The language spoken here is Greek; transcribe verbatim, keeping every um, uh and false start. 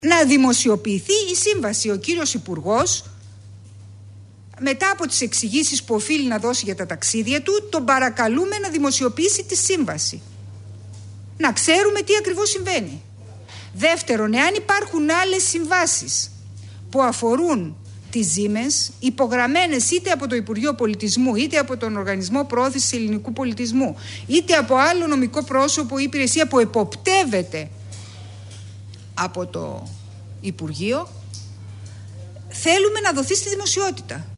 να δημοσιοποιηθεί η σύμβαση. Ο κύριος Υπουργός, μετά από τις εξηγήσεις που οφείλει να δώσει για τα ταξίδια του, τον παρακαλούμε να δημοσιοποιήσει τη σύμβαση. Να ξέρουμε τι ακριβώς συμβαίνει. Δεύτερον, εάν υπάρχουν άλλες συμβάσεις που αφορούν τις ζήμες, υπογραμμένες είτε από το Υπουργείο Πολιτισμού, είτε από τον Οργανισμό Προώθησης Ελληνικού Πολιτισμού, είτε από άλλο νομικό πρόσωπο ή υπηρεσία που εποπτεύεται από το Υπουργείο, θέλουμε να δοθεί στη δημοσιότητα.